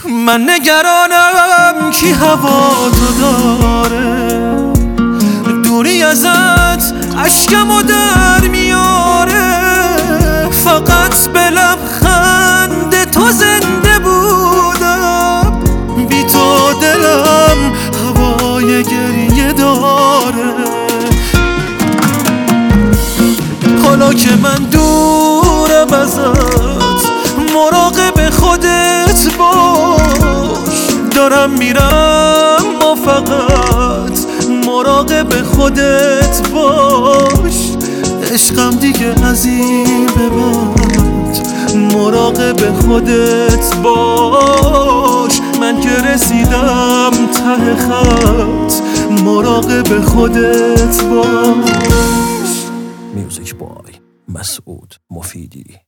من نگرانم کی هوا تو داره، دوری ازت اشکمو در میاره. فقط به لبخند تو زنده بودم، بی تو دلم هوای گریه داره. حالا که من دورم ازت مراقب خودت باش، دارم میرم ما فقط مراقب خودت باش. عشقم دیگه از این به بعد مراقب خودت باش. من که رسیدم ته خط مراقب خودت باش. میوزیک بای مسعود مفیدی.